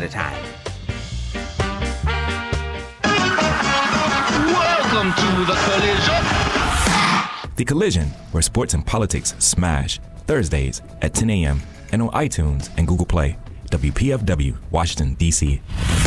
a time. Welcome to The Collision. The Collision, where sports and politics smash. Thursdays at 10 a.m. and on iTunes and Google Play. WPFW, Washington, D.C.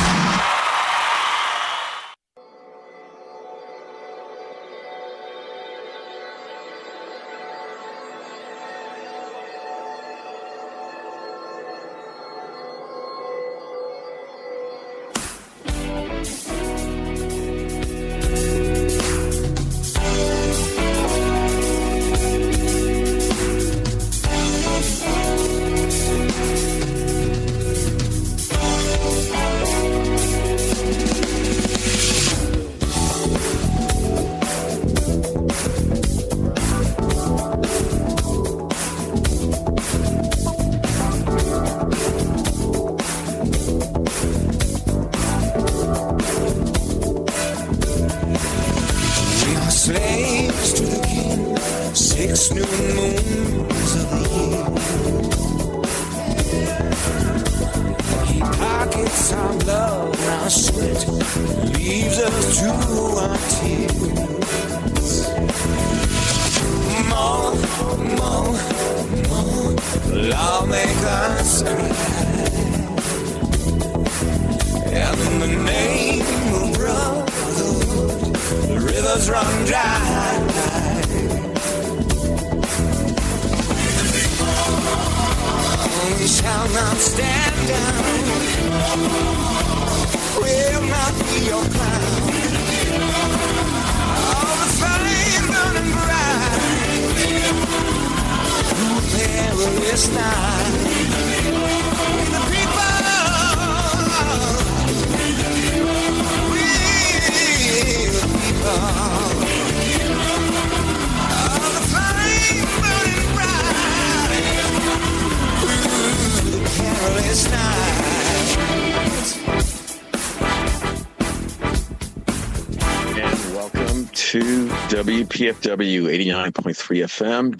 WPFW 89.3 FM,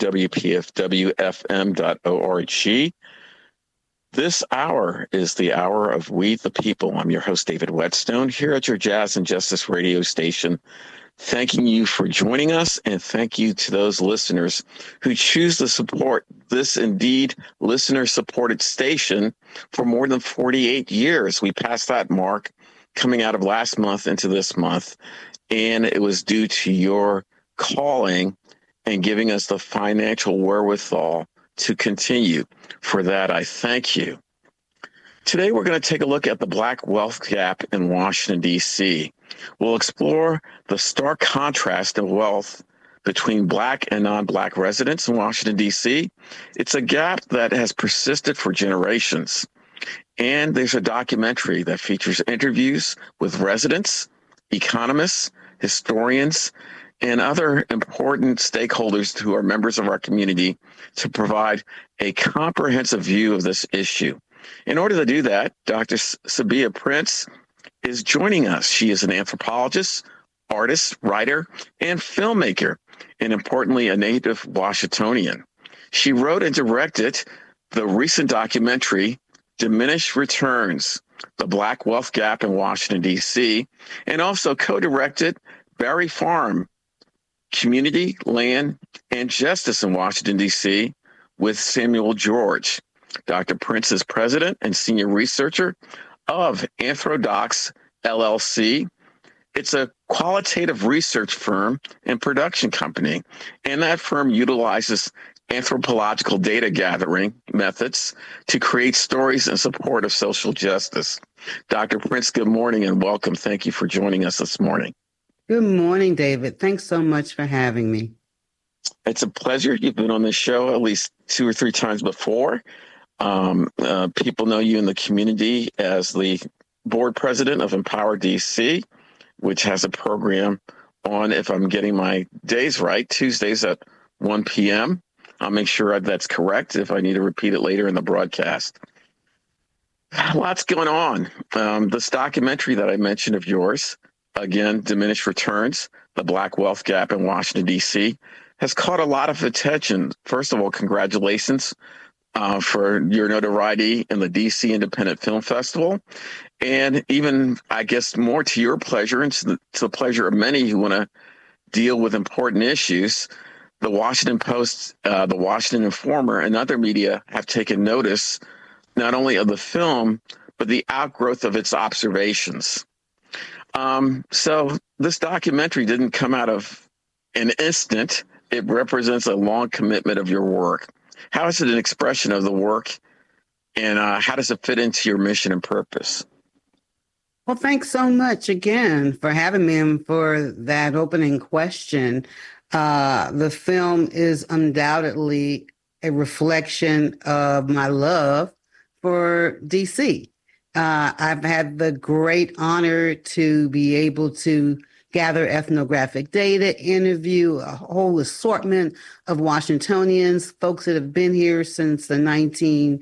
WPFWFM.org. This hour is the hour of We the People. I'm your host, David Whetstone, here at your Jazz and Justice radio station. Thanking you for joining us, and thank you to those listeners who choose to support this indeed listener-supported station for more than 48 years. We passed that mark coming out of last month into this month, and it was due to your calling and giving us the financial wherewithal to continue. For that, I thank you. Today, we're going to take a look at the Black wealth gap in Washington, D.C. We'll explore the stark contrast of wealth between Black and non-Black residents in Washington, D.C. It's a gap that has persisted for generations. And there's a documentary that features interviews with residents, economists, historians, and other important stakeholders who are members of our community to provide a comprehensive view of this issue. In order to do that, Dr. Sabia Prince is joining us. She is an anthropologist, artist, writer, and filmmaker, and importantly, a native Washingtonian. She wrote and directed the recent documentary, Diminished Returns, The Black Wealth Gap in Washington, D.C., and also co-directed Berry Farm, Community, Land, and Justice in Washington, D.C. with Samuel George. Dr. Prince is president and senior researcher of Anthrodox, LLC. It's a qualitative research firm and production company, and that firm utilizes anthropological data gathering methods to create stories in support of social justice. Dr. Prince, good morning and welcome. Thank you for joining us this morning. Good morning, David. Thanks so much for having me. It's a pleasure. You've been on this show at least 2 or 3 times before. People know you in the community as the board president of Empower DC, which has a program on, if I'm getting my days right, Tuesdays at 1 p.m. I'll make sure that's correct if I need to repeat it later in the broadcast. Lots going on. This documentary that I mentioned of yours, again, Diminished Returns, The Black Wealth Gap in Washington, D.C., has caught a lot of attention. First of all, congratulations for your notoriety in the DC Independent Film Festival. And even, I guess, more to your pleasure and to the pleasure of many who want to deal with important issues, the Washington Post, the Washington Informer, and other media have taken notice not only of the film, but the outgrowth of its observations. So this documentary didn't come out of an instant. It represents a long commitment of your work. How is it an expression of the work, and how does it fit into your mission and purpose? Well, thanks so much again for having me and for that opening question. The film is undoubtedly a reflection of my love for DC. I've had the great honor to be able to gather ethnographic data, interview a whole assortment of Washingtonians, folks that have been here since the 1920s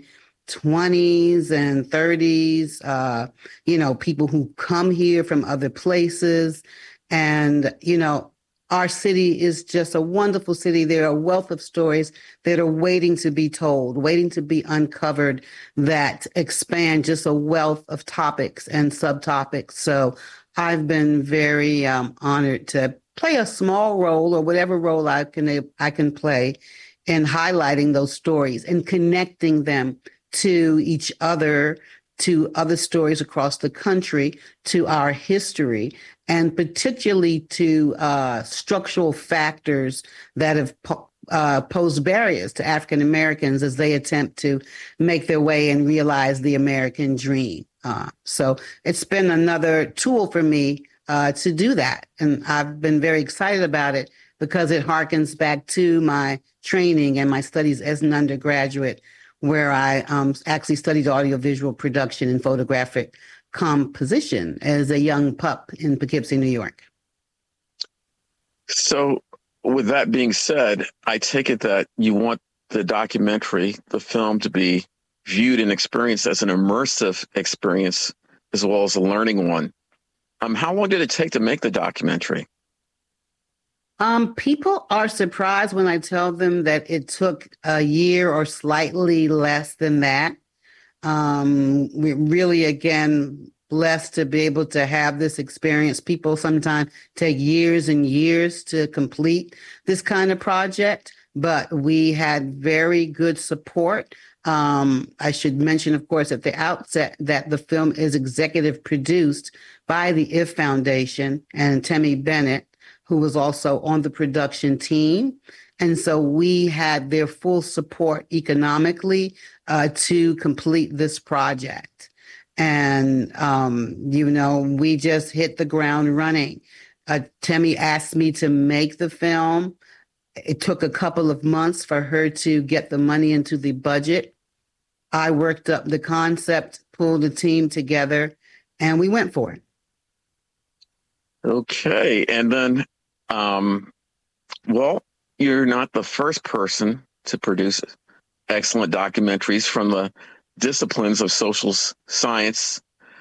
and 30s, people who come here from other places. And, our city is just a wonderful city. There are a wealth of stories that are waiting to be told, waiting to be uncovered, that expand just a wealth of topics and subtopics. So I've been very honored to play a small role, or whatever role I can play, in highlighting those stories and connecting them to each other, to other stories across the country, to our history, and particularly to structural factors that have posed barriers to African Americans as they attempt to make their way and realize the American dream. So it's been another tool for me to do that. And I've been very excited about it because it harkens back to my training and my studies as an undergraduate, where I actually studied audiovisual production and photographic composition as a young pup in Poughkeepsie, New York. So with that being said, I take it that you want the documentary, the film, to be viewed and experienced as an immersive experience as well as a learning one. How long did it take to make the documentary? People are surprised when I tell them that it took a year or slightly less than that. We're really, again, blessed to be able to have this experience. People sometimes take years and years to complete this kind of project, but we had very good support. I should mention, of course, at the outset that the film is executive produced by the IF Foundation and Temi Bennett, who was also on the production team. And so we had their full support economically to complete this project. And, we just hit the ground running. Temi asked me to make the film. It took a couple of months for her to get the money into the budget. I worked up the concept, pulled the team together, and we went for it. Okay. And then, you're not the first person to produce excellent documentaries from the disciplines of social science.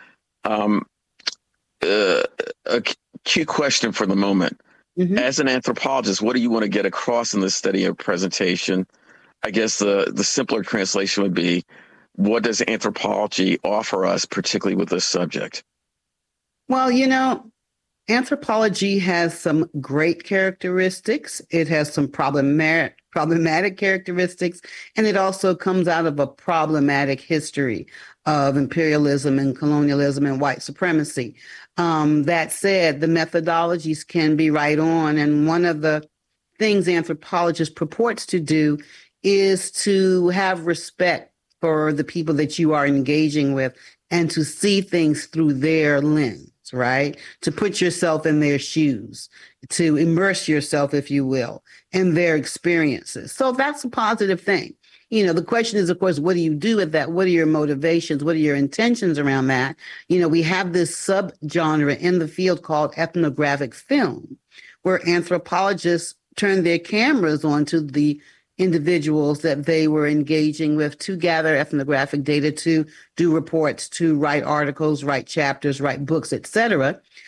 A key question for the moment. Mm-hmm. As an anthropologist, what do you want to get across in this study or presentation? I guess the simpler translation would be, what does anthropology offer us, particularly with this subject? Well, anthropology has some great characteristics. It has some problematic characteristics, and it also comes out of a problematic history of imperialism and colonialism and white supremacy. That said, the methodologies can be right on, and one of the things anthropologists purports to do is to have respect for the people that you are engaging with and to see things through their lens. Right? To put yourself in their shoes, to immerse yourself, if you will, in their experiences. So that's a positive thing. The question is, of course, what do you do with that? What are your motivations? What are your intentions around that? We have this subgenre in the field called ethnographic film, where anthropologists turn their cameras onto the individuals that they were engaging with to gather ethnographic data, to do reports, to write articles, write chapters, write books, etc.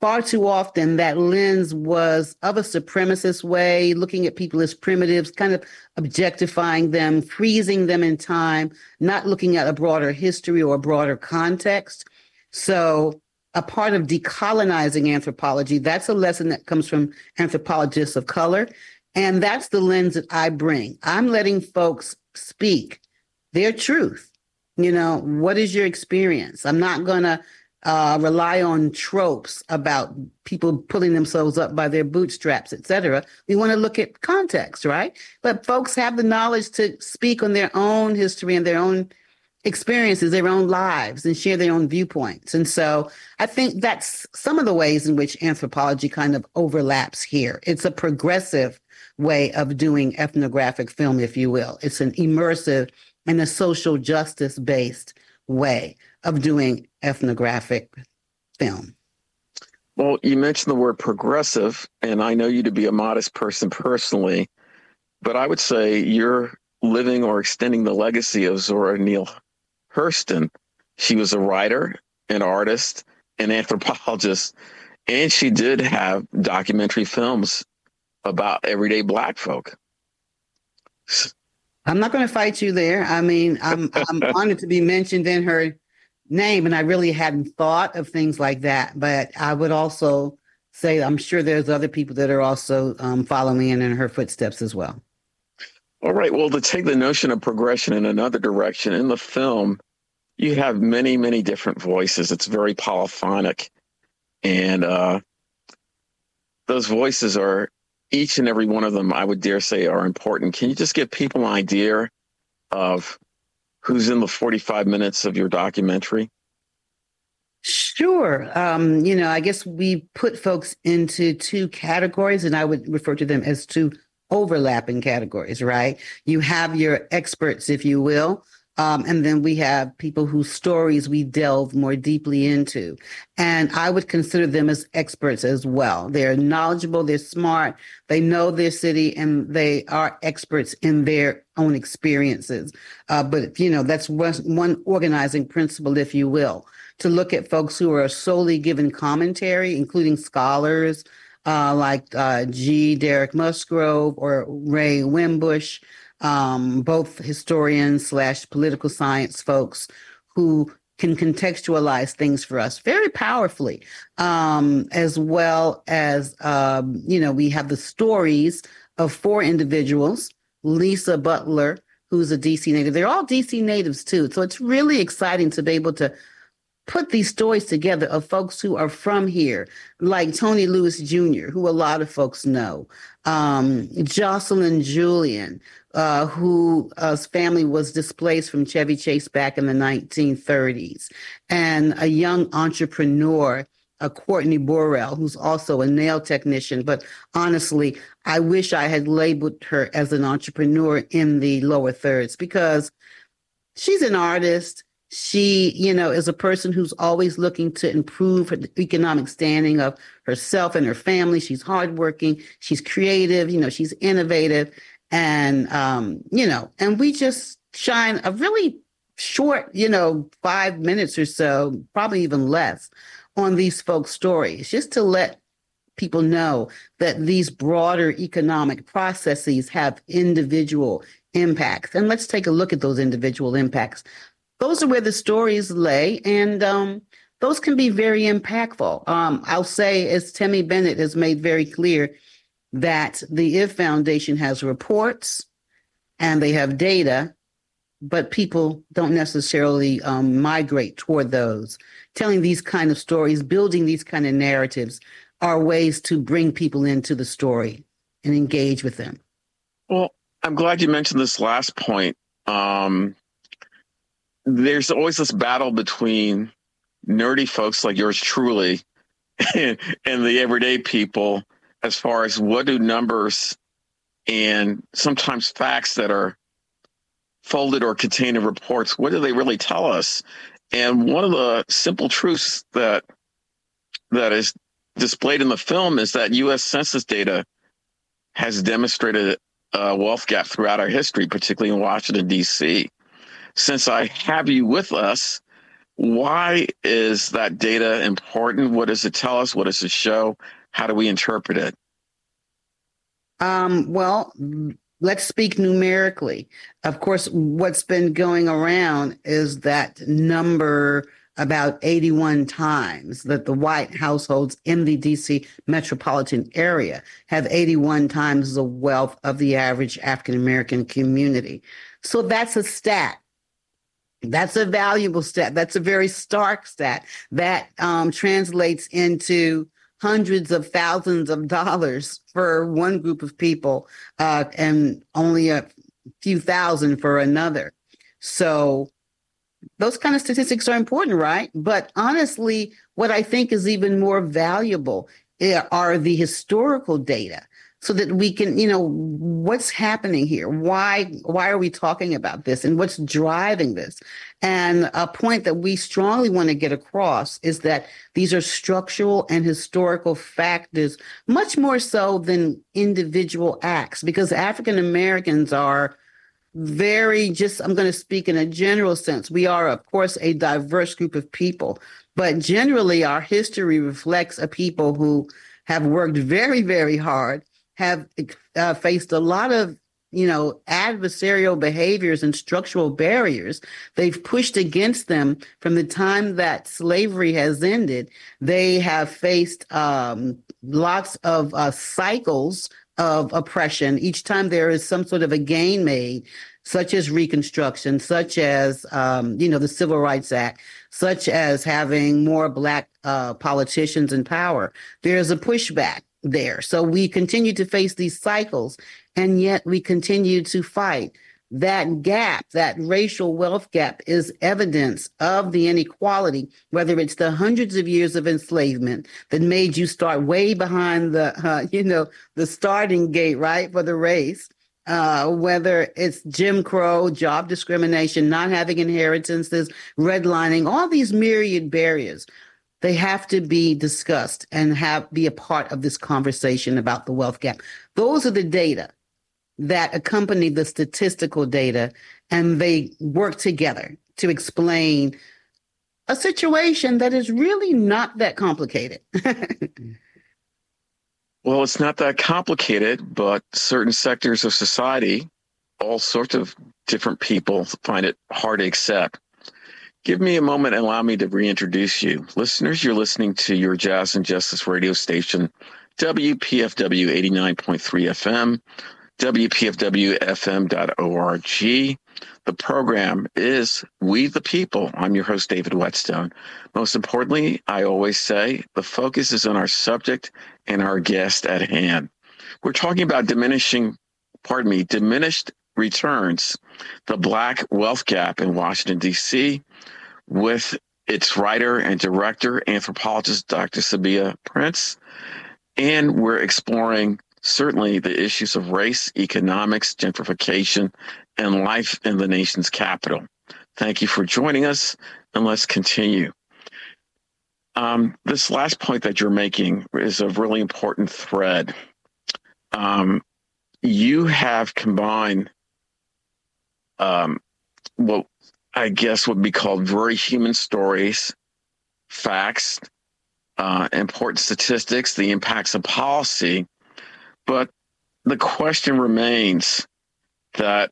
far too often that lens was of a supremacist way, looking at people as primitives, kind of objectifying them, freezing them in time, not looking at a broader history or a broader context. So a part of decolonizing anthropology, that's a lesson that comes from anthropologists of color. And that's the lens that I bring. I'm letting folks speak their truth. What is your experience? I'm not going to rely on tropes about people pulling themselves up by their bootstraps, et cetera. We want to look at context, right? But folks have the knowledge to speak on their own history and their own experiences, their own lives, and share their own viewpoints. And so I think that's some of the ways in which anthropology kind of overlaps here. It's a progressive way of doing ethnographic film, if you will. It's an immersive and a social justice-based way of doing ethnographic film. Well, you mentioned the word progressive, and I know you to be a modest person personally, but I would say you're living or extending the legacy of Zora Neale Hurston. She was a writer, an artist, an anthropologist, and she did have documentary films about everyday Black folk. I'm not going to fight you there. I mean, I'm honored to be mentioned in her name, and I really hadn't thought of things like that. But I would also say I'm sure there's other people that are also following in her footsteps as well. All right. Well, to take the notion of progression in another direction, in the film, you have many, many different voices. It's very polyphonic. And those voices are, each and every one of them, I would dare say, are important. Can you just give people an idea of who's in the 45 minutes of your documentary? Sure. I guess we put folks into two categories, and I would refer to them as two overlapping categories, right? You have your experts, if you will, and then we have people whose stories we delve more deeply into. And I would consider them as experts as well. They're knowledgeable, they're smart, they know their city, and they are experts in their own experiences. But that's one organizing principle, if you will, to look at folks who are solely given commentary, including scholars, like G. Derek Musgrove or Ray Wimbush, both historians / political science folks who can contextualize things for us very powerfully, as well as, we have the stories of 4 individuals, Lisa Butler, who's a DC native. They're all DC natives too. So it's really exciting to be able to put these stories together of folks who are from here, like Tony Lewis Jr., who a lot of folks know, Jocelyn Julian, whose family was displaced from Chevy Chase back in the 1930s, and a young entrepreneur, Courtney Borrell, who's also a nail technician. But honestly, I wish I had labeled her as an entrepreneur in the lower thirds, because she's an artist. She, is a person who's always looking to improve the economic standing of herself and her family. She's hardworking. She's creative. She's innovative. And, and we just shine a really short, 5 minutes or so, probably even less, on these folks' stories, just to let people know that these broader economic processes have individual impacts. And let's take a look at those individual impacts. Those are where the stories lay, and those can be very impactful. I'll say, as Temi Bennett has made very clear, that the IF Foundation has reports and they have data, but people don't necessarily migrate toward those. Telling these kind of stories, building these kind of narratives are ways to bring people into the story and engage with them. Well, I'm glad you mentioned this last point. There's always this battle between nerdy folks like yours truly and the everyday people, as far as what do numbers and sometimes facts that are folded or contained in reports, what do they really tell us? And one of the simple truths that is displayed in the film is that U.S. Census data has demonstrated a wealth gap throughout our history, particularly in Washington, D.C. Since I have you with us, Why is that data important? What does it tell us? What does it show? How do we interpret it? Well, let's speak numerically. Of course, what's been going around is that number about 81 times that the white households in the DC metropolitan area have 81 times the wealth of the average African American community. So that's a stat. That's a valuable stat. That's a very stark stat that translates into hundreds of thousands of dollars for one group of people and only a few thousand for another. So those kind of statistics are important, right? But honestly, what I think is even more valuable are the historical data so that we can, what's happening here? Why are we talking about this and what's driving this? And a point that we strongly want to get across is that these are structural and historical factors, much more so than individual acts, because African Americans are I'm going to speak in a general sense. We are, of course, a diverse group of people, but generally our history reflects a people who have worked very, very hard, have faced a lot of, adversarial behaviors and structural barriers. They've pushed against them from the time that slavery has ended. They have faced lots of cycles of oppression. Each time there is some sort of a gain made, such as Reconstruction, such as, the Civil Rights Act, such as having more Black politicians in power, there's a pushback there. So we continue to face these cycles, and yet we continue to fight. That gap, that racial wealth gap, is evidence of the inequality, whether it's the hundreds of years of enslavement that made you start way behind the starting gate, right, for the race, whether it's Jim Crow, job discrimination, not having inheritances, redlining, all these myriad barriers. They have to be discussed and be a part of this conversation about the wealth gap. Those are the data that accompany the statistical data, and they work together to explain a situation that is really not that complicated. Well, it's not that complicated, but certain sectors of society, all sorts of different people find it hard to accept. Give me a moment and allow me to reintroduce you. Listeners, you're listening to your Jazz and Justice radio station, WPFW 89.3 FM, WPFWFM.org. The program is We the People. I'm your host, David Whetstone. Most importantly, I always say the focus is on our subject and our guest at hand. We're talking about diminished returns, the Black wealth gap in Washington, D.C., with its writer and director, anthropologist Dr. Sabia Prince. And we're exploring certainly the issues of race, economics, gentrification, and life in the nation's capital. Thank you for joining us, and let's continue. This last point that you're making is a really important thread. You have combined what I guess would be called very human stories, facts, important statistics, the impacts of policy. But the question remains that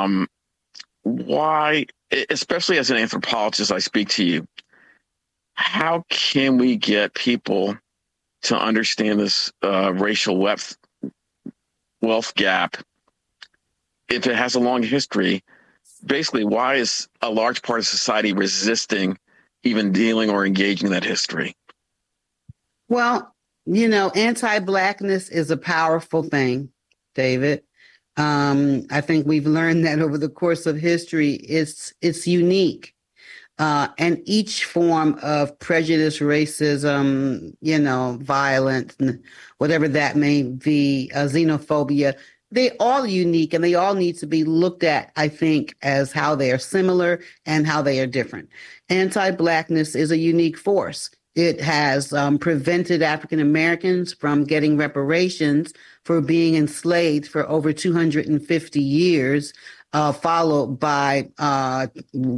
why, especially as an anthropologist, I speak to you, how can we get people to understand this racial wealth gap if it has a long history? Basically, why is a large part of society resisting even dealing or engaging that history? Well, anti-Blackness is a powerful thing, David. I think we've learned that over the course of history. It's unique. And each form of prejudice, racism, violence, whatever that may be, xenophobia, they all unique, and they all need to be looked at, I think, as how they are similar and how they are different. Anti-Blackness is a unique force. It has prevented African Americans from getting reparations for being enslaved for over 250 years, followed by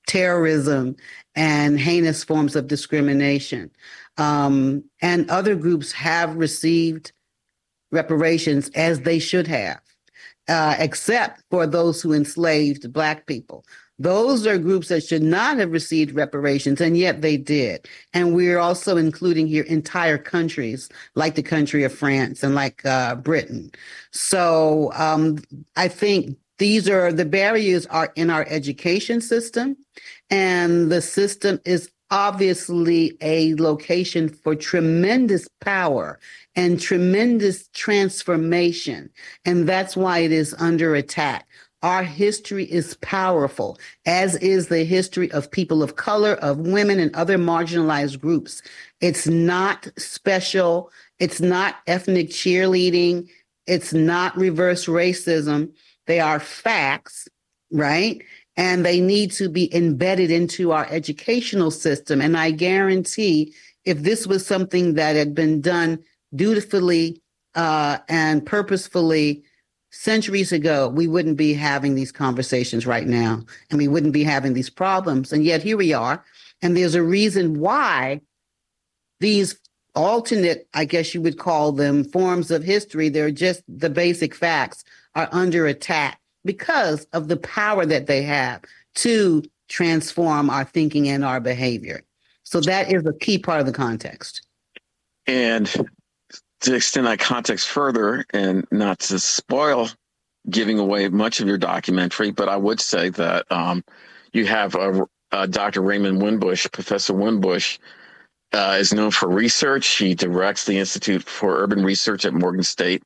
terrorism and heinous forms of discrimination. And other groups have received reparations, as they should have, except for those who enslaved Black people. Those are groups that should not have received reparations, and yet they did. And we're also including here entire countries, like the country of France and like Britain. So I think the barriers are in our education system, and the system is obviously a location for tremendous power and tremendous transformation. And that's why it is under attack. Our history is powerful, as is the history of people of color, of women, and other marginalized groups. It's not special. It's not ethnic cheerleading. It's not reverse racism. They are facts, right? And they need to be embedded into our educational system. And I guarantee if this was something that had been done dutifully and purposefully centuries ago, we wouldn't be having these conversations right now, and we wouldn't be having these problems. And yet here we are. And there's a reason why these alternate, I guess you would call them, forms of history, they're just the basic facts, are under attack because of the power that they have to transform our thinking and our behavior. So that is a key part of the context. And to extend that context further, and not to spoil giving away much of your documentary, but I would say that you have Dr. Raymond Winbush. Professor Winbush is known for research. He directs the Institute for Urban Research at Morgan State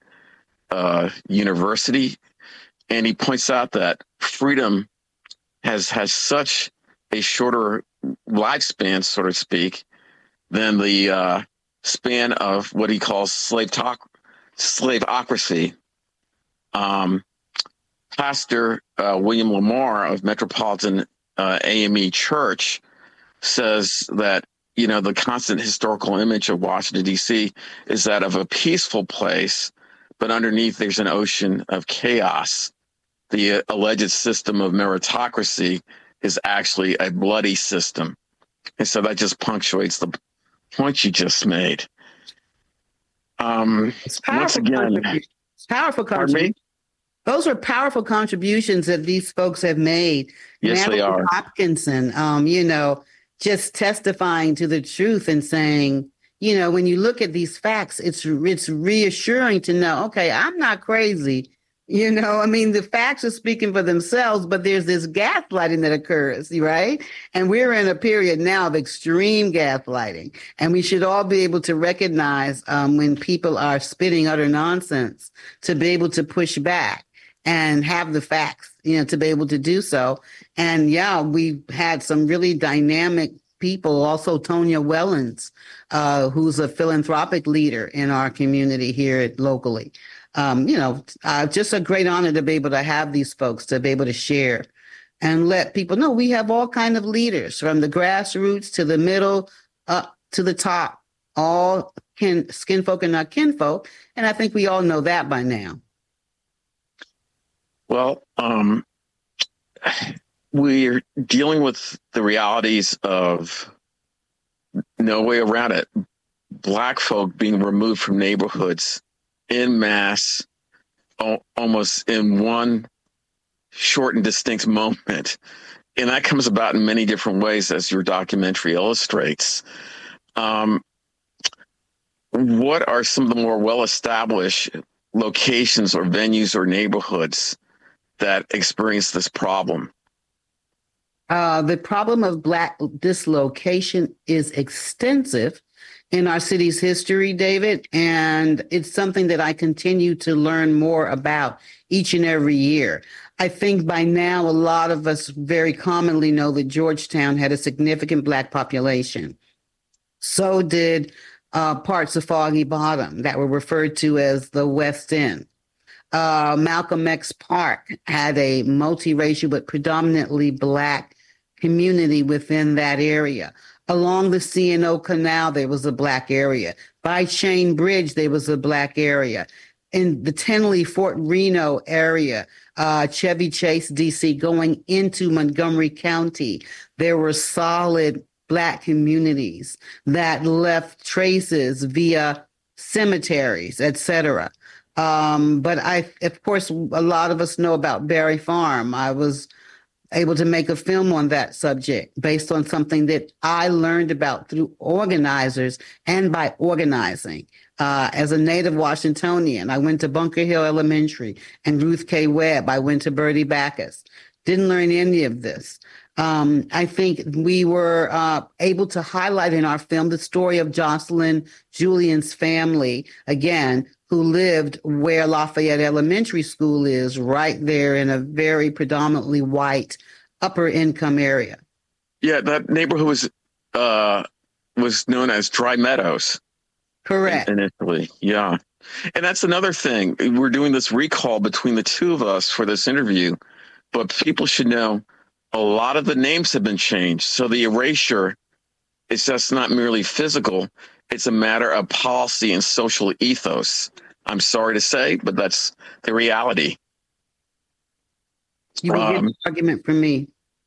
University. And he points out that freedom has so a shorter lifespan, so to speak, than the span of what he calls slaveocracy. Pastor William Lamar of Metropolitan AME Church says that, you know, the constant historical image of Washington, D.C. is that of a peaceful place, but underneath there's an ocean of chaos. The alleged system of meritocracy is actually a bloody system. And so that just punctuates the point you just made. It's powerful. Once again, it's powerful contributions. Those are powerful contributions that these folks have made. Yes, Natalie they are. Hopkinson, you know, just testifying to the truth and saying, you know, when you look at these facts, it's reassuring to know, okay, I'm not crazy. You know, I mean, the facts are speaking for themselves, but there's this gaslighting that occurs, right? And we're in a period now of extreme gaslighting. And we should all be able to recognize when people are spitting utter nonsense, to be able to push back and have the facts, you know, to be able to do so. And yeah, we've had some really dynamic people, also Tonya Wellens, who's a philanthropic leader in our community here locally. You know, just a great honor to be able to have these folks, to be able to share and let people know we have all kinds of leaders, from the grassroots to the middle up to the top, all skin folk and not kinfolk. And I think we all know that by now. Well, we're dealing with the realities of no way around it. Black folk being removed from neighborhoods en masse, almost in one short and distinct moment. And that comes about in many different ways, as your documentary illustrates. What are some of the more well-established locations or venues or neighborhoods that experience this problem? The problem of Black dislocation is extensive in our city's history, David, and it's something that I continue to learn more about each and every year. I think by now, a lot of us very commonly know that Georgetown had a significant Black population. So did parts of Foggy Bottom that were referred to as the West End. Malcolm X Park had a multiracial but predominantly Black community within that area. Along the C&O Canal, there was a Black area. By Chain Bridge, there was a Black area. in the Tenley, Fort Reno area, Chevy Chase, DC, going into Montgomery County, there were solid Black communities that left traces via cemeteries, etc. But of course, a lot of us know about Berry Farm. I was able to make a film on that subject based on something that I learned about through organizers and by organizing. As a native Washingtonian, I went to Bunker Hill Elementary and Ruth K. Webb. I went to Bertie Backus. Didn't learn any of this. I think we were able to highlight in our film the story of Jocelyn Julian's family, again, who lived where Lafayette Elementary School is, right there in a very predominantly white upper income area. Yeah, that neighborhood was known as Dry Meadows. Correct. Initially, yeah. And that's another thing. We're doing this recall between the two of us for this interview, but people should know a lot of the names have been changed. So the erasure is just not merely physical. It's a matter of policy and social ethos. I'm sorry to say, but that's the reality. You will get an argument from me.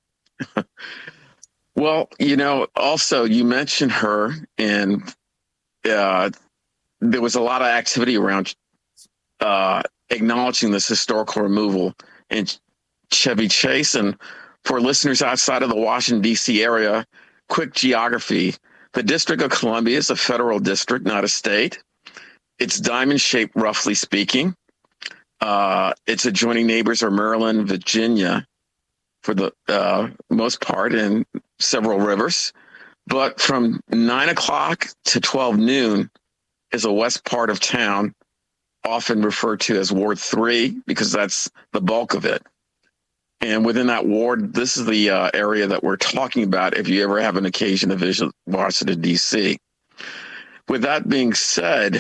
Well, also you mentioned her, and there was a lot of activity around acknowledging this historical removal in Chevy Chase. And for listeners outside of the Washington, D.C. area, quick geography. The District of Columbia is a federal district, not a state. It's diamond-shaped, roughly speaking. Its adjoining neighbors are Maryland, Virginia, for the most part, and several rivers. But from 9 o'clock to 12 noon is a west part of town, often referred to as Ward 3, because that's the bulk of it. And within that ward, this is the area that we're talking about if you ever have an occasion to visit Washington, D.C. With that being said,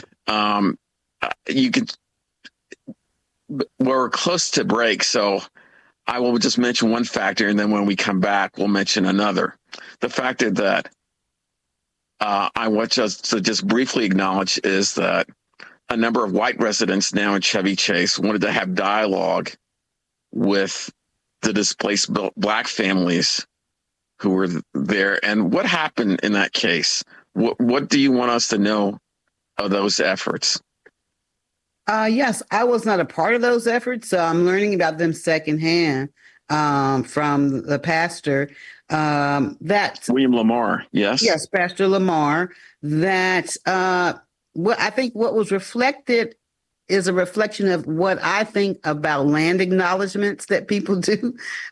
we're close to break, so I will just mention one factor, and then when we come back, we'll mention another. The factor that I want us to just briefly acknowledge is that a number of white residents now in Chevy Chase wanted to have dialogue with the displaced Black families who were there. And what happened in that case? What do you want us to know of those efforts? Yes, I was not a part of those efforts, so I'm learning about them secondhand from the pastor. That's William Lamar, yes? Yes, Pastor Lamar. That I think what was reflected is a reflection of what I think about land acknowledgments that people do,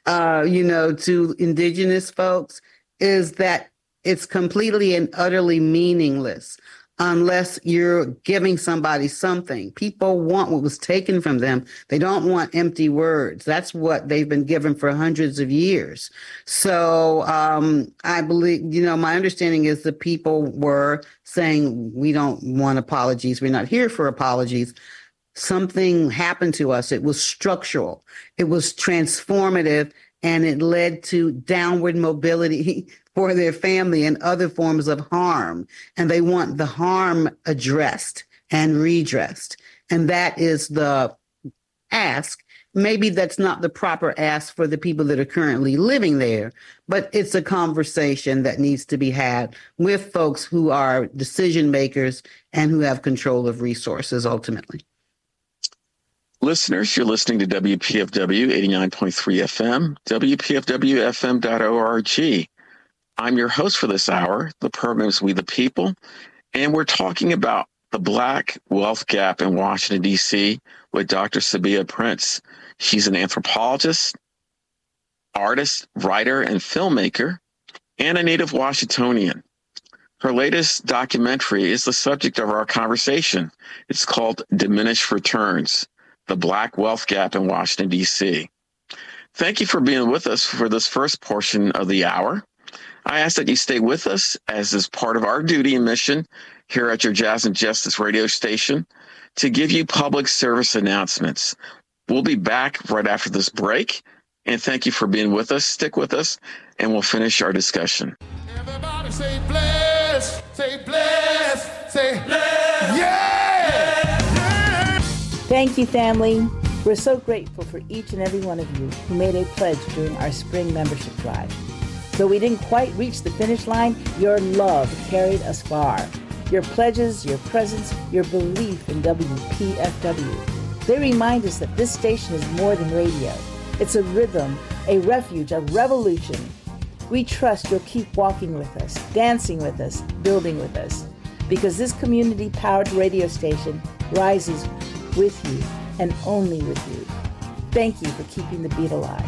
to indigenous folks, is that it's completely and utterly meaningless unless you're giving somebody something. People want what was taken from them. They don't want empty words. That's what they've been given for hundreds of years. So I believe, my understanding is the people were saying, we don't want apologies. We're not here for apologies. Something happened to us. It was structural. It was transformative, and it led to downward mobility for their family and other forms of harm. And they want the harm addressed and redressed. And that is the ask. Maybe that's not the proper ask for the people that are currently living there, but it's a conversation that needs to be had with folks who are decision makers and who have control of resources ultimately. Listeners, you're listening to WPFW 89.3 FM, WPFWFM.org. I'm your host for this hour. The program is We the People, and we're talking about the Black wealth gap in Washington, D.C. with Dr. Sabia Prince. She's an anthropologist, artist, writer, and filmmaker, and a native Washingtonian. Her latest documentary is the subject of our conversation. It's called Diminished Returns: The Black Wealth Gap in Washington, D.C. Thank you for being with us for this first portion of the hour. I ask that you stay with us, as is part of our duty and mission here at your Jazz and Justice radio station, to give you public service announcements. We'll be back right after this break, and thank you for being with us. Stick with us, and we'll finish our discussion. Everybody say bless, say bless, say bless. Yeah! Thank you, family. We're so grateful for each and every one of you who made a pledge during our spring membership drive. Though we didn't quite reach the finish line, your love carried us far. Your pledges, your presence, your belief in WPFW. They remind us that this station is more than radio. It's a rhythm, a refuge, a revolution. We trust you'll keep walking with us, dancing with us, building with us, because this community-powered radio station rises with you and only with you. Thank you for keeping the beat alive.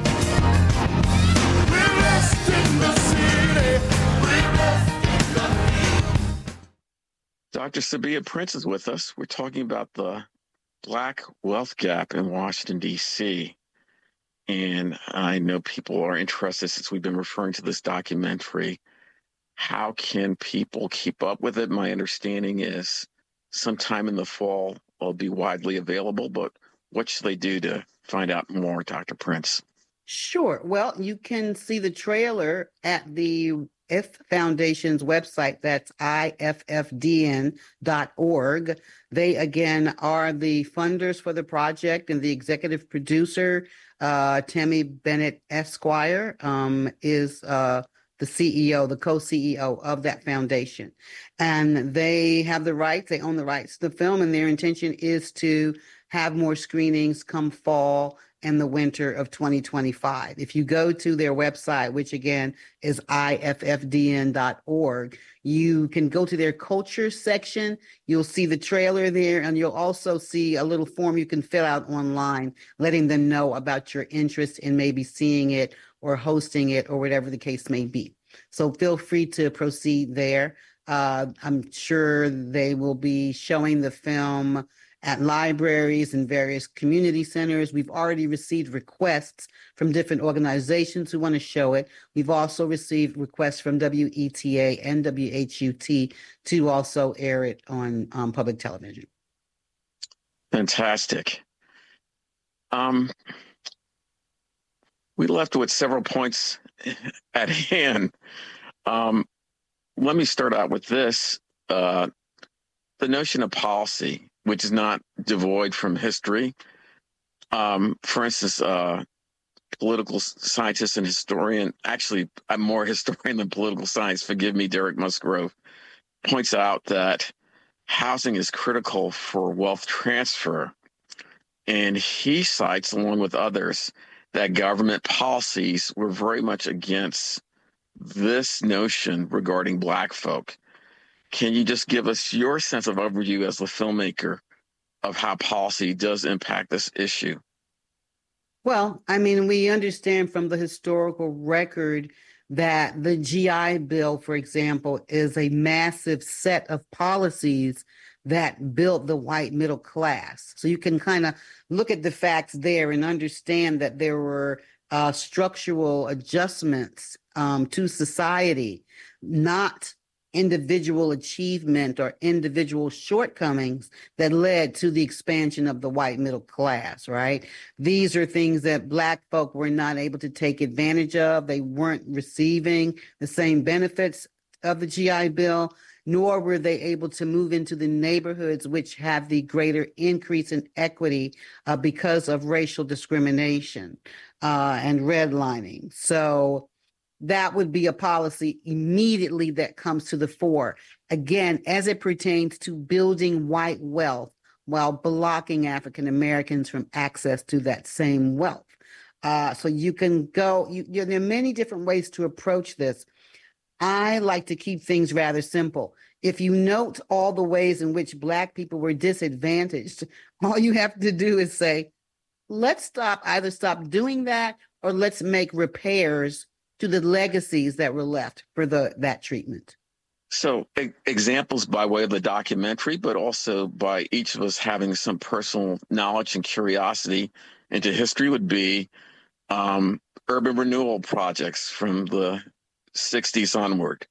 Dr. Sabia Prince is with us. We're talking about the Black wealth gap in Washington, D.C. And I know people are interested, since we've been referring to this documentary. How can people keep up with it? My understanding is sometime in the fall it'll be widely available, but what should they do to find out more, Dr. Prince? Sure. Well, you can see the trailer at the IF Foundation's website. That's iffdn.org. They, again, are the funders for the project, and the executive producer, Tammy Bennett Esquire, is the CEO, the co-CEO of that foundation. And they have the rights, they own the rights to the film, and their intention is to have more screenings come fall and the winter of 2025. If you go to their website, which again is iffdn.org, you can go to their culture section. You'll see the trailer there, and you'll also see a little form you can fill out online, letting them know about your interest in maybe seeing it or hosting it or whatever the case may be. So feel free to proceed there. I'm sure they will be showing the film at libraries and various community centers. We've already received requests from different organizations who want to show it. We've also received requests from WETA and WHUT to also air it on public television. Fantastic. We left with several points at hand. Let me start out with this. The notion of policy, which is not devoid from history. For instance, political scientist and historian, actually, I'm more historian than political science, forgive me, Derek Musgrove, points out that housing is critical for wealth transfer. And he cites, along with others, that government policies were very much against this notion regarding Black folk. Can you just give us your sense of overview as the filmmaker of how policy does impact this issue? Well, I mean, we understand from the historical record that the GI Bill, for example, is a massive set of policies that built the white middle class. So you can kind of look at the facts there and understand that there were structural adjustments to society, not individual achievement or individual shortcomings that led to the expansion of the white middle class, right? These are things that Black folk were not able to take advantage of. They weren't receiving the same benefits of the GI Bill, nor were they able to move into the neighborhoods which have the greater increase in equity because of racial discrimination and redlining. So that would be a policy immediately that comes to the fore, again, as it pertains to building white wealth while blocking African Americans from access to that same wealth. So you can go, there are many different ways to approach this. I like to keep things rather simple. If you note all the ways in which Black people were disadvantaged, all you have to do is say, let's either stop doing that, or let's make repairs to the legacies that were left for that treatment. So examples by way of the documentary, but also by each of us having some personal knowledge and curiosity into history would be urban renewal projects from the 60s onward.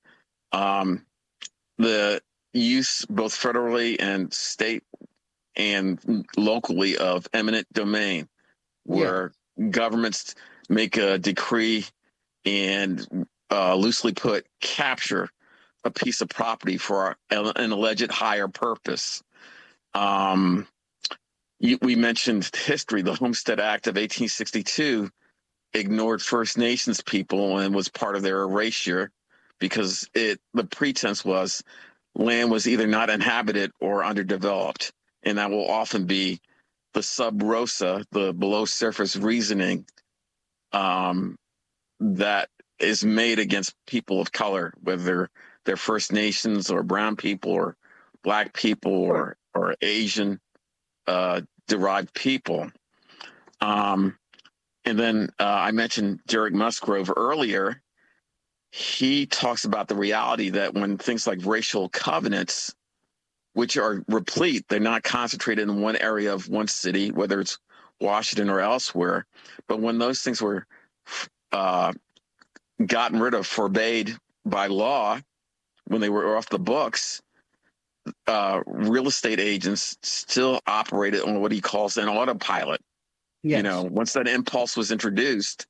The use both federally and state and locally of eminent domain, where governments make a decree and loosely put capture a piece of property for an alleged higher purpose. we mentioned history. The Homestead Act of 1862 ignored First Nations people and was part of their erasure because the pretense was land was either not inhabited or underdeveloped. And that will often be the sub rosa, the below surface reasoning that is made against people of color, whether they're First Nations or brown people or Black people or Asian derived people. And then I mentioned Derek Musgrove earlier. He talks about the reality that when things like racial covenants, which are replete, they're not concentrated in one area of one city, whether it's Washington or elsewhere. But when those things were gotten rid of, forbade by law, when they were off the books, real estate agents still operated on what he calls an autopilot. Yes. You know, once that impulse was introduced,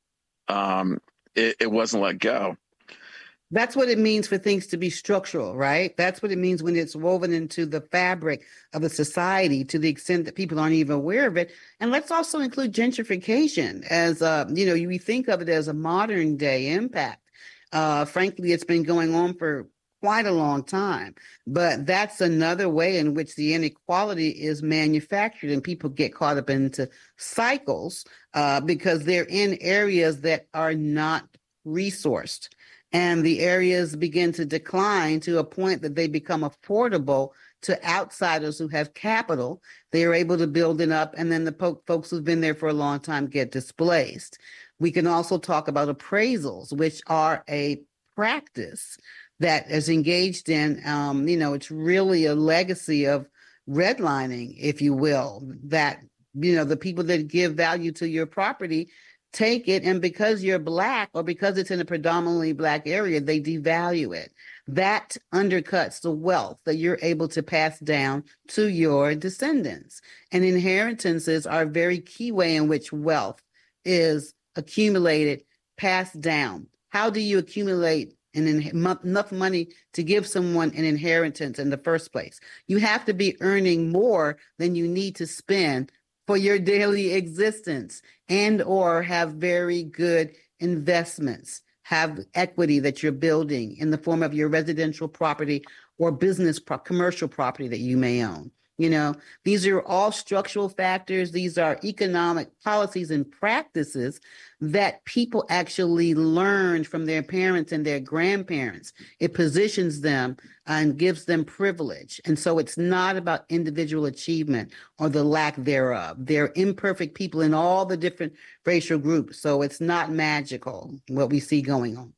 it wasn't let go. That's what it means for things to be structural, right? That's what it means when it's woven into the fabric of a society to the extent that people aren't even aware of it. And let's also include gentrification as, we think of it as a modern day impact. Frankly, it's been going on for quite a long time, but that's another way in which the inequality is manufactured and people get caught up into cycles because they're in areas that are not resourced. And the areas begin to decline to a point that they become affordable to outsiders who have capital. They are able to build it up, and then the folks who've been there for a long time get displaced. We can also talk about appraisals, which are a practice that is engaged in, it's really a legacy of redlining, if you will, that, the people that give value to your property take it, and because you're Black or because it's in a predominantly Black area, they devalue it. That undercuts the wealth that you're able to pass down to your descendants. And inheritances are a very key way in which wealth is accumulated, passed down. How do you accumulate enough money to give someone an inheritance in the first place? You have to be earning more than you need to spend for your daily existence, and or have very good investments, have equity that you're building in the form of your residential property or commercial property that you may own. These are all structural factors. These are economic policies and practices that people actually learned from their parents and their grandparents. It positions them and gives them privilege. And so it's not about individual achievement or the lack thereof. They're imperfect people in all the different racial groups. So it's not magical what we see going on.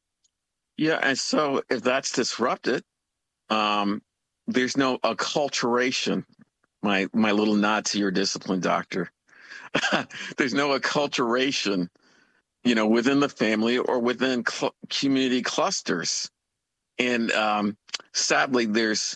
Yeah. And so if that's disrupted, there's no acculturation, my little nod to your discipline, doctor. There's no acculturation, within the family or within community clusters. And sadly, there's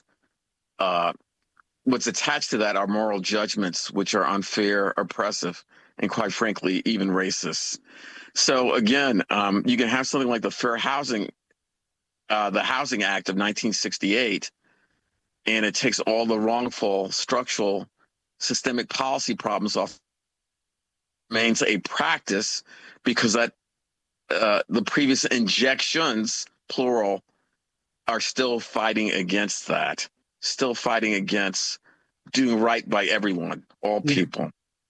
what's attached to that are moral judgments, which are unfair, oppressive, and quite frankly, even racist. So again, you can have something like the Housing Act of 1968, and it takes all the wrongful, structural, systemic policy problems off. Remains a practice because that the previous injections, plural, are still fighting against that, still fighting against doing right by everyone, all people.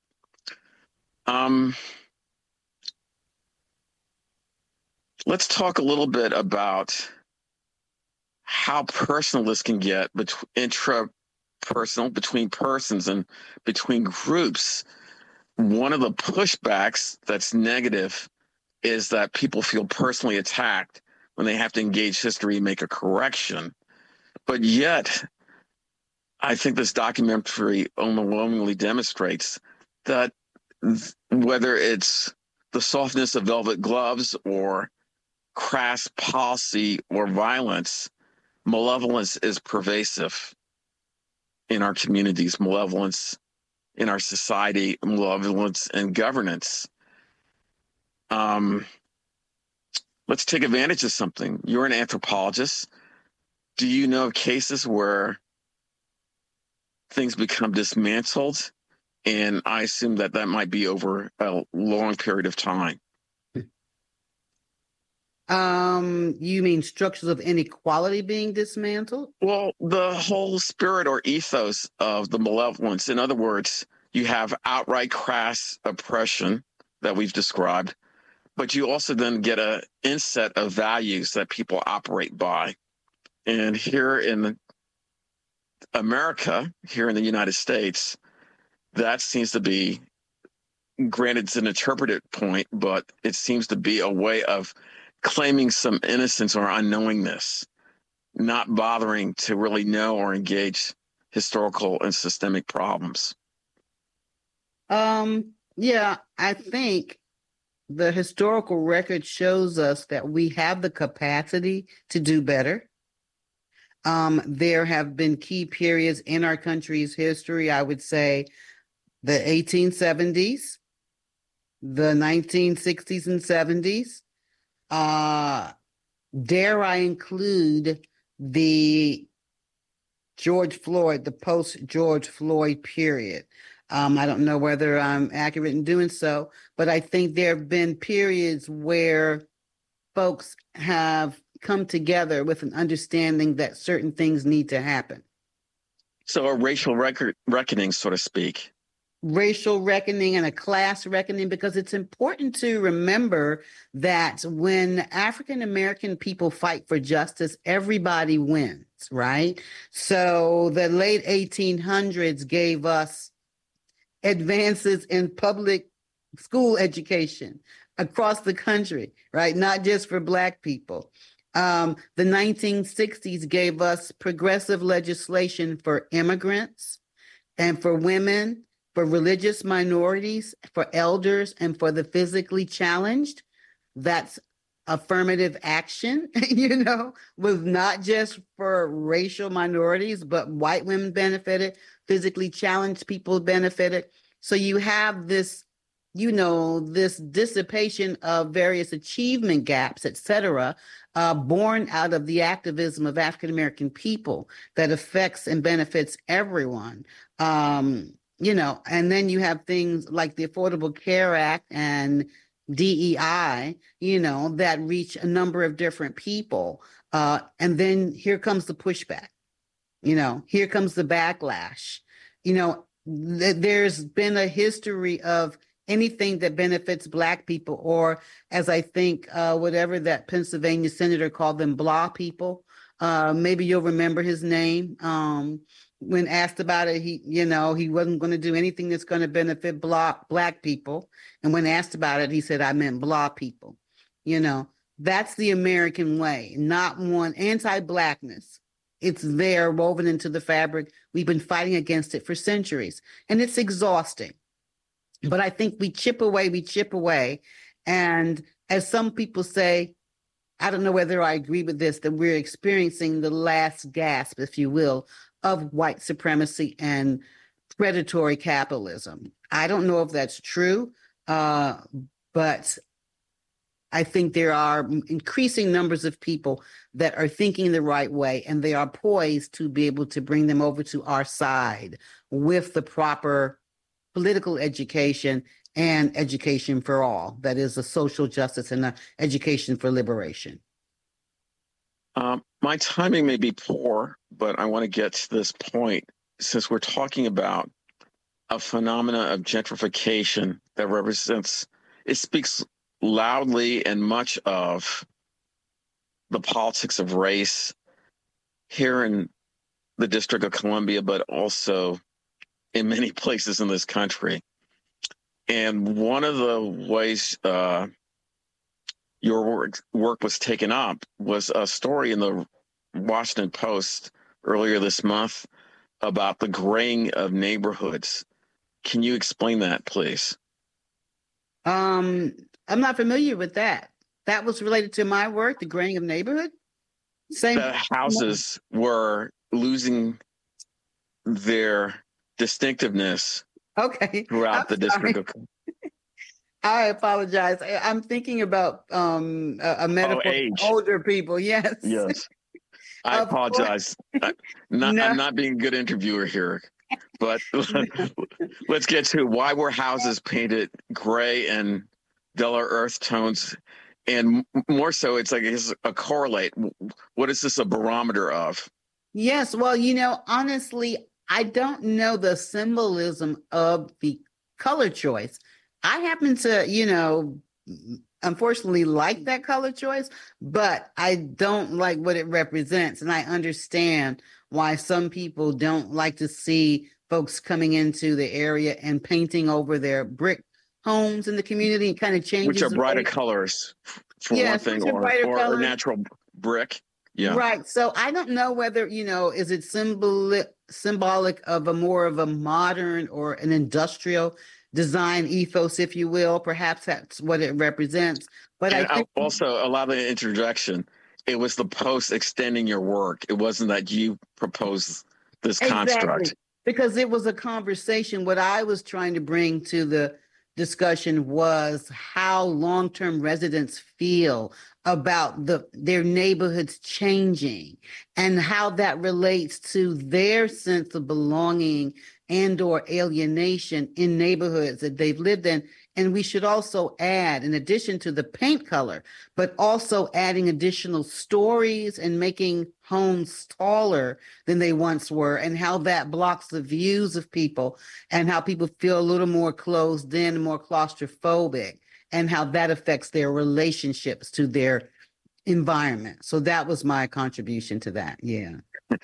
Let's talk a little bit about how personal this can get intrapersonal, between persons and between groups. One of the pushbacks that's negative is that people feel personally attacked when they have to engage history and make a correction. But yet, I think this documentary overwhelmingly demonstrates that whether it's the softness of velvet gloves or crass policy or violence, malevolence is pervasive in our communities, malevolence in our society, malevolence in governance. Let's take advantage of something. You're an anthropologist. Do you know cases where things become dismantled? And I assume that might be over a long period of time. You mean structures of inequality being dismantled? Well, the whole spirit or ethos of the malevolence. In other words, you have outright crass oppression that we've described, but you also then get an inset of values that people operate by. And here in America, here in the United States, that seems to be, granted, it's an interpretive point, but it seems to be a way of claiming some innocence or unknowingness, not bothering to really know or engage historical and systemic problems. Yeah, I think the historical record shows us that we have the capacity to do better. There have been key periods in our country's history, I would say, the 1870s, the 1960s and 70s. Dare I include the post-George Floyd period. I don't know whether I'm accurate in doing so, but I think there have been periods where folks have come together with an understanding that certain things need to happen. So a racial reckoning, so to speak. Racial reckoning and a class reckoning, because it's important to remember that when African American people fight for justice, everybody wins, right? So the late 1800s gave us advances in public school education across the country, right? Not just for Black people. The 1960s gave us progressive legislation for immigrants and for women, for religious minorities, for elders, and for the physically challenged. That's affirmative action, was not just for racial minorities, but white women benefited, physically challenged people benefited. So you have this, this dissipation of various achievement gaps, et cetera, born out of the activism of African-American people that affects and benefits everyone. And then you have things like the Affordable Care Act and DEI, that reach a number of different people. And then here comes the pushback, here comes the backlash. There's been a history of anything that benefits Black people, or as I think, whatever that Pennsylvania senator called them, blah people. Maybe you'll remember his name. When asked about it, he wasn't going to do anything that's going to benefit Black people. And when asked about it, he said, I meant blah people. That's the American way, not one anti-Blackness. It's there woven into the fabric. We've been fighting against it for centuries, and it's exhausting. But I think we chip away. And as some people say, I don't know whether I agree with this, that we're experiencing the last gasp, if you will, of white supremacy and predatory capitalism. I don't know if that's true, but I think there are increasing numbers of people that are thinking the right way, and they are poised to be able to bring them over to our side with the proper political education and education for all. That is a social justice and an education for liberation. My timing may be poor, but I want to get to this point since we're talking about a phenomena of gentrification that it speaks loudly and much of the politics of race here in the District of Columbia, but also in many places in this country. And one of the ways your work was taken up was a story in the Washington Post earlier this month about the graying of neighborhoods. Can you explain that, please? I'm not familiar with that. That was related to my work, the graying of neighborhood? The houses were losing their distinctiveness throughout the district of I apologize. I'm thinking about a metaphor for older people. Yes. Yes. I apologize. I'm not being a good interviewer here. But let's get to why were houses painted gray and duller earth tones, and more so, it's like it's a correlate. What is this a barometer of? Yes, well, honestly, I don't know the symbolism of the color choice. I happen to, unfortunately like that color choice, but I don't like what it represents. And I understand why some people don't like to see folks coming into the area and painting over their brick homes in the community and kind of changes. Which are brighter colors, for one thing, or natural brick. Yeah. Right. So I don't know whether, is it symbolic of a more of a modern or an industrial design ethos, if you will. Perhaps that's what it represents. But I think also, allow the interjection. It was the post extending your work. It wasn't that you proposed this construct. Because it was a conversation. What I was trying to bring to the discussion was how long-term residents feel about their neighborhoods changing and how that relates to their sense of belonging and or alienation in neighborhoods that they've lived in. And we should also add, in addition to the paint color, but also adding additional stories and making homes taller than they once were, and how that blocks the views of people and how people feel a little more closed in, more claustrophobic, and how that affects their relationships to their environment. So that was my contribution to that. Yeah.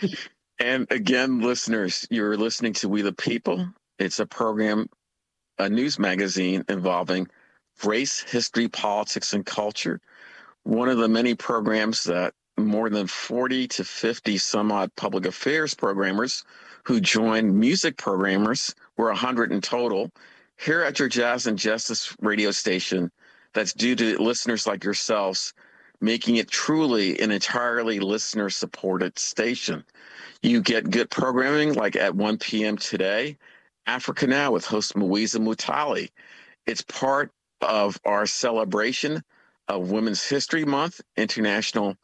And again, listeners, you're listening to We the People. It's a program, a news magazine involving race, history, politics, and culture. One of the many programs that more than 40 to 50 some odd public affairs programmers who joined music programmers, we're 100 in total, here at your Jazz and Justice radio station. That's due to listeners like yourselves, making it truly an entirely listener-supported station. You get good programming like at 1 p.m. today, Africa Now with host Mwiza Mutali. It's part of our celebration of Women's History Month, International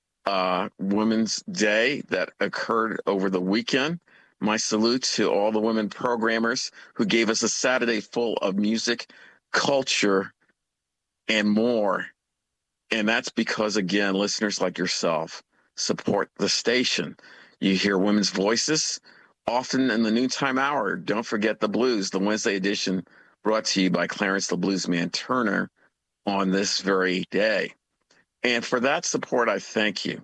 Women's Day that occurred over the weekend. My salute to all the women programmers who gave us a Saturday full of music, culture, and more. And that's because, again, listeners like yourself support the station. You hear women's voices often in the noontime hour. Don't forget the blues, the Wednesday edition brought to you by Clarence the Bluesman Turner on this very day. And for that support, I thank you.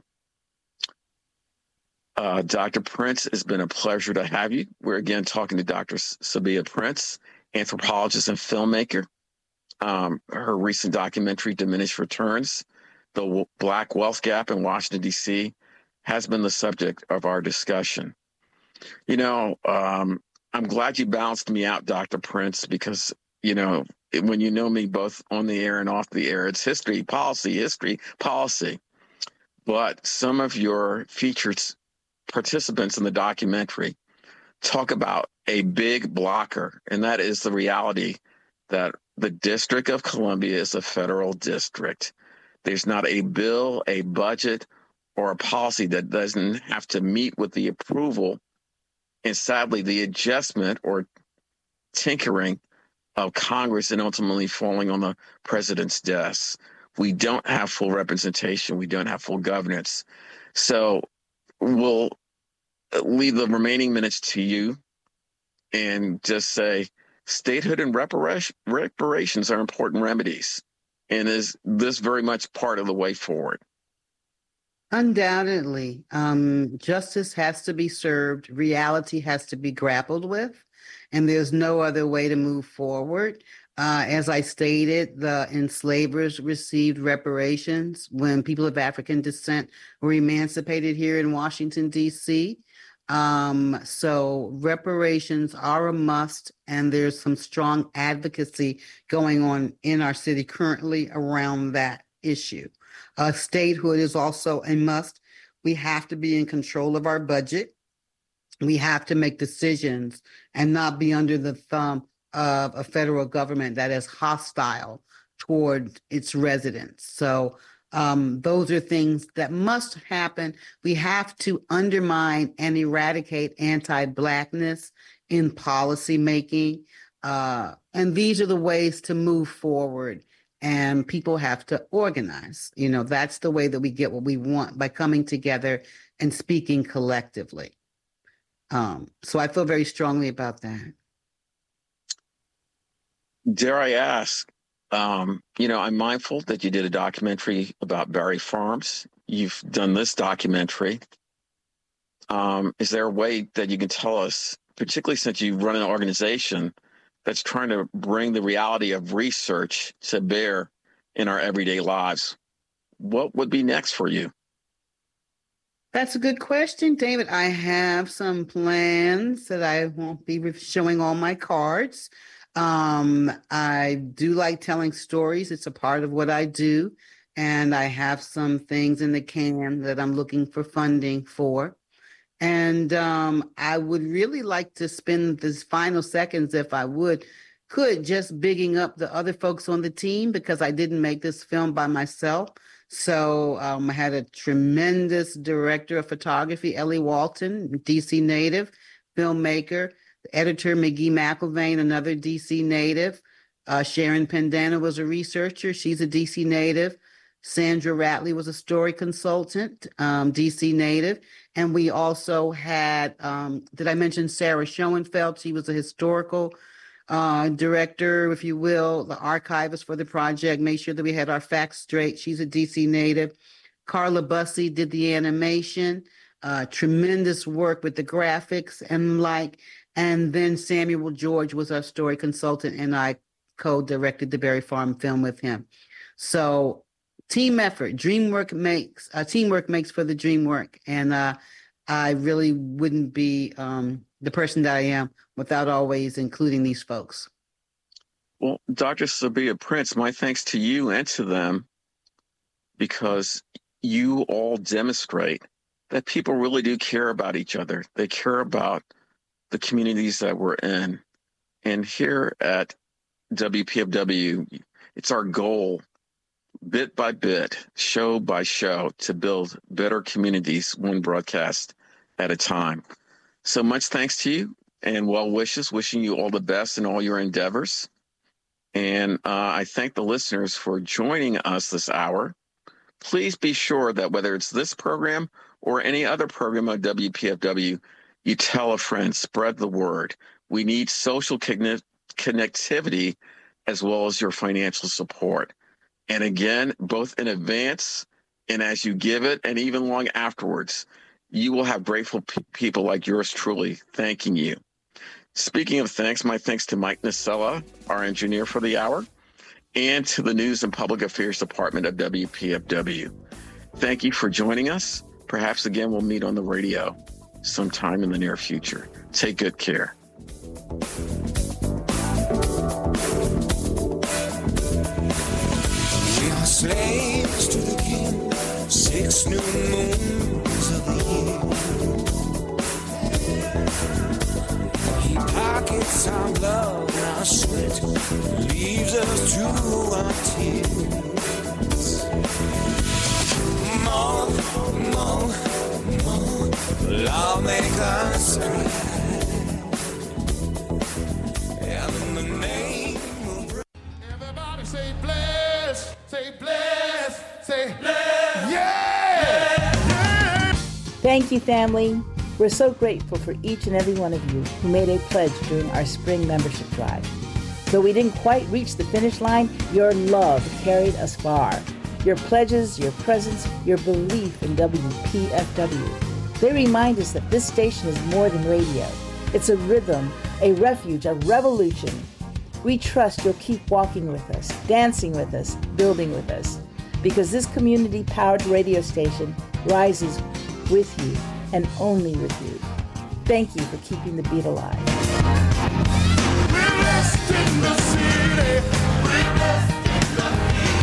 Dr. Prince, it's been a pleasure to have you. We're again talking to Dr. Sabia Prince, anthropologist and filmmaker. Her recent documentary, Diminished Returns, The Black Wealth Gap in Washington, D.C., has been the subject of our discussion. I'm glad you balanced me out, Dr. Prince, because, when you know me both on the air and off the air, it's history, policy. But some of your featured participants in the documentary talk about a big blocker, and that is the reality that the District of Columbia is a federal district. There's not a bill, a budget, or a policy that doesn't have to meet with the approval and, sadly, the adjustment or tinkering of Congress and ultimately falling on the president's desk. We don't have full representation. We don't have full governance. So we'll leave the remaining minutes to you and just say statehood and reparations are important remedies. And is this very much part of the way forward? Undoubtedly. Justice has to be served. Reality has to be grappled with. And there's no other way to move forward. As I stated, the enslavers received reparations when people of African descent were emancipated here in Washington, D.C. So reparations are a must, and there's some strong advocacy going on in our city currently around that issue. Statehood is also a must. We have to be in control of our budget. We have to make decisions and not be under the thumb of a federal government that is hostile toward its residents. So Those are things that must happen. We have to undermine and eradicate anti-Blackness in policy making. And these are the ways to move forward. And people have to organize. That's the way that we get what we want, by coming together and speaking collectively. So I feel very strongly about that. Dare I ask, I'm mindful that you did a documentary about Barry Farms. You've done this documentary. Is there a way that you can tell us, particularly since you run an organization that's trying to bring the reality of research to bear in our everyday lives, what would be next for you? That's a good question, David. I have some plans that I won't be showing on my cards. I do like telling stories. It's a part of what I do. And I have some things in the can that I'm looking for funding for. And I would really like to spend this final seconds, if I could, just bigging up the other folks on the team, because I didn't make this film by myself. So I had a tremendous director of photography, Ellie Walton, DC native, filmmaker, the editor, McGee McIlvain, another DC native. Sharon Pendana was a researcher. She's a DC native. Sandra Ratley was a story consultant, DC native. And we also had, did I mention Sarah Schoenfeld? She was a historical director, if you will, the archivist for the project, made sure that we had our facts straight. She's a DC native. Carla Bussey did the animation, tremendous work with the graphics and then Samuel George was our story consultant, and I co-directed the Barry Farm film with him. So team effort, teamwork makes for the dream work. And I really wouldn't be the person that I am without always including these folks. Well, Dr. Sabia Prince, my thanks to you and to them, because you all demonstrate that people really do care about each other. They care about the communities that we're in. And here at WPFW, it's our goal, bit by bit, show by show, to build better communities, one broadcast at a time. So much thanks to you and well wishes, wishing you all the best in all your endeavors. And I thank the listeners for joining us this hour. Please be sure that whether it's this program or any other program on WPFW, you tell a friend, spread the word. We need social connectivity as well as your financial support. And again, both in advance and as you give it, and even long afterwards, you will have grateful people like yours truly thanking you. Speaking of thanks, my thanks to Mike Nacella, our engineer for the hour, and to the News and Public Affairs Department of WPFW. Thank you for joining us. Perhaps again we'll meet on the radio sometime in the near future. Take good care. We are slaves to the king, 6 new moons of the year. He pockets our love and our sweat, leaves us to our tears. More, love make us cry. And in the name of... Everybody say bless, say bless, say bless. Yeah! Thank you, family. We're so grateful for each and every one of you who made a pledge during our spring membership drive. Though we didn't quite reach the finish line, your love carried us far. Your pledges, your presence, your belief in WPFW. They remind us that this station is more than radio. It's a rhythm, a refuge, a revolution. We trust you'll keep walking with us, dancing with us, building with us, because this community-powered radio station rises with you and only with you. Thank you for keeping the beat alive. We rest in the city. We rest in the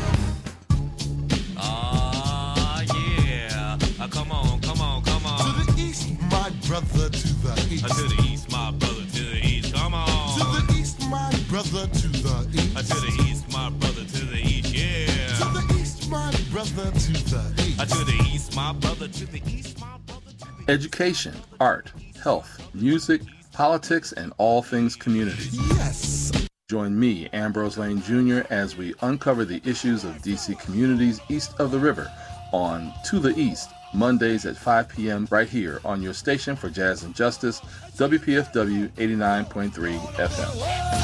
come on. To the east, my brother, to the east. To the east, my brother, to the east. Come on. To the east, my brother, to the east. To the east, my brother, to the east. Yeah. To the east, my brother, to Education, art, health, music, politics, and all things community. Yes! Join me, Ambrose Lane Jr., as we uncover the issues of D.C. communities east of the river on To the East, Mondays at 5 p.m. right here on your station for Jazz and Justice, WPFW 89.3 FM.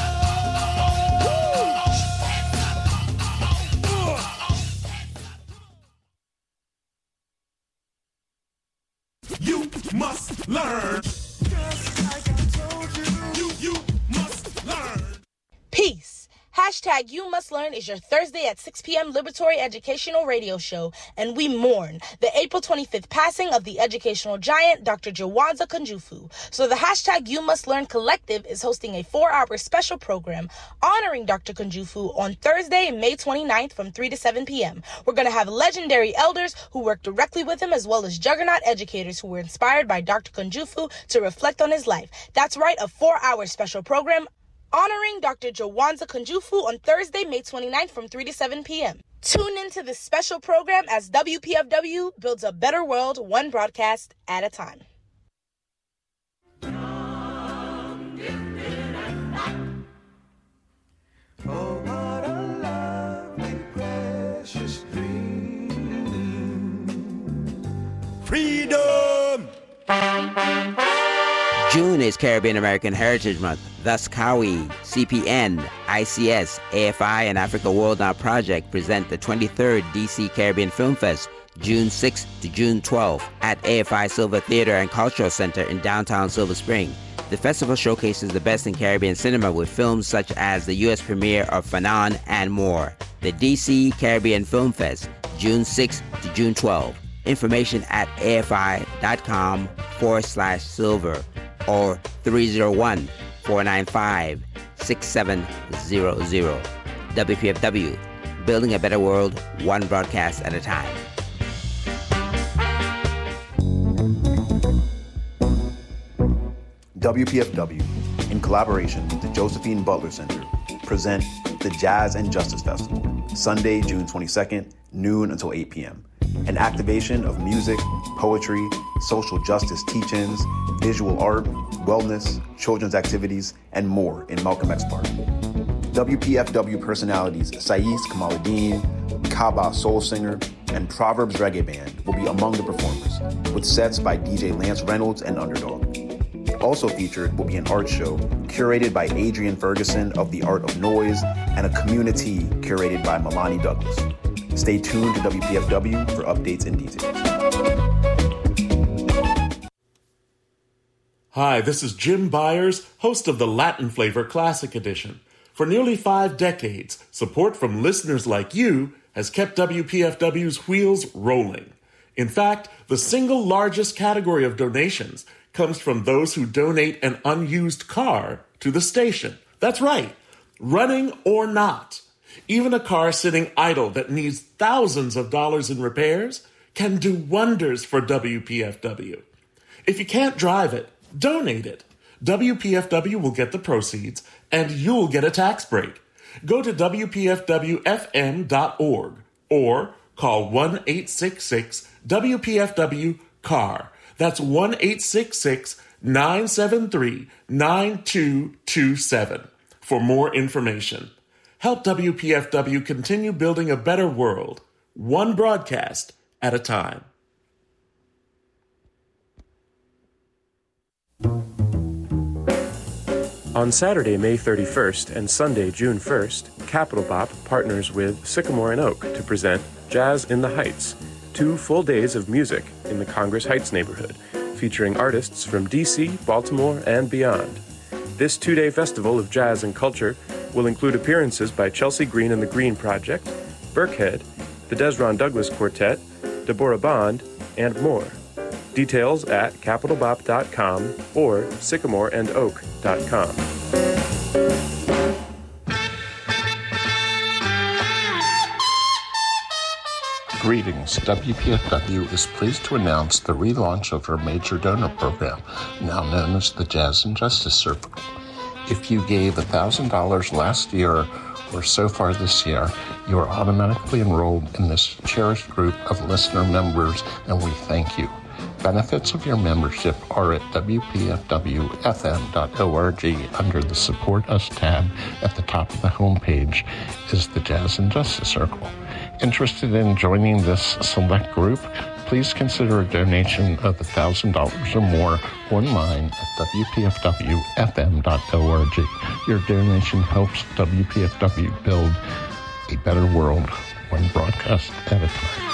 You must learn. Just like I told you. You must learn. Peace. Hashtag You Must Learn is your Thursday at 6 p.m. Liberatory Educational Radio Show, and we mourn the April 25th passing of the educational giant, Dr. Jawanza Kunjufu. So the Hashtag You Must Learn Collective is hosting a 4-hour special program honoring Dr. Kunjufu on Thursday, May 29th from 3 to 7 p.m. We're going to have legendary elders who work directly with him, as well as juggernaut educators who were inspired by Dr. Kunjufu to reflect on his life. That's right, a 4-hour special program honoring Dr. Jawanza Kunjufu on Thursday, May 29th from 3 to 7 p.m. Tune into this special program as WPFW builds a better world, one broadcast at a time. Oh, what a lovely, precious dream. Freedom! June is Caribbean American Heritage Month. Thus, CAWI, CPN, ICS, AFI, and Africa World Now Project present the 23rd DC Caribbean Film Fest, June 6th to June 12th at AFI Silver Theater and Cultural Center in downtown Silver Spring. The festival showcases the best in Caribbean cinema with films such as the U.S. premiere of Fanon and more. The DC Caribbean Film Fest, June 6th to June 12th. Information at afi.com/silver or 301-495-6700. WPFW, building a better world, one broadcast at a time. WPFW, in collaboration with the Josephine Butler Center, present the Jazz and Justice Festival, Sunday, June 22nd, noon until 8 p.m. An activation of music, poetry, social justice teach-ins, visual art, wellness, children's activities, and more in Malcolm X Park. WPFW personalities Saiz Kamaluddin, Kaba Soul Singer, and Proverbs Reggae Band will be among the performers, with sets by DJ Lance Reynolds and Underdog. Also featured will be an art show curated by Adrian Ferguson of The Art of Noise and a community curated by Milani Douglas. Stay tuned to WPFW for updates and details. Hi, this is Jim Byers, host of the Latin Flavor Classic Edition. For nearly 5 decades, support from listeners like you has kept WPFW's wheels rolling. In fact, the single largest category of donations comes from those who donate an unused car to the station. That's right, running or not. Even a car sitting idle that needs thousands of dollars in repairs can do wonders for WPFW. If you can't drive it, donate it. WPFW will get the proceeds, and you'll get a tax break. Go to WPFWFM.org or call 1-866-WPFW-CAR. That's 1-866-973-9227 for more information. Help WPFW continue building a better world, one broadcast at a time. On Saturday, May 31st and Sunday, June 1st, Capital Bop partners with Sycamore and Oak to present Jazz in the Heights, 2 full days of music in the Congress Heights neighborhood, featuring artists from D.C., Baltimore, and beyond. This 2-day festival of jazz and culture will include appearances by Chelsea Green and the Green Project, Burkhead, the Desron Douglas Quartet, Deborah Bond, and more. Details at capitalbop.com or sycamoreandoak.com. Greetings. WPFW is pleased to announce the relaunch of our major donor program, now known as the Jazz and Justice Circle. If you gave $1,000 last year or so far this year, you are automatically enrolled in this cherished group of listener members, and we thank you. benefits of your membership are at WPFWFM.org. Under the Support Us tab at the top of the homepage is the Jazz and Justice Circle. Interested in joining this select group? Please consider a donation of $1,000 or more online at WPFWFM.org. Your donation helps WPFW build a better world, one broadcast at a time.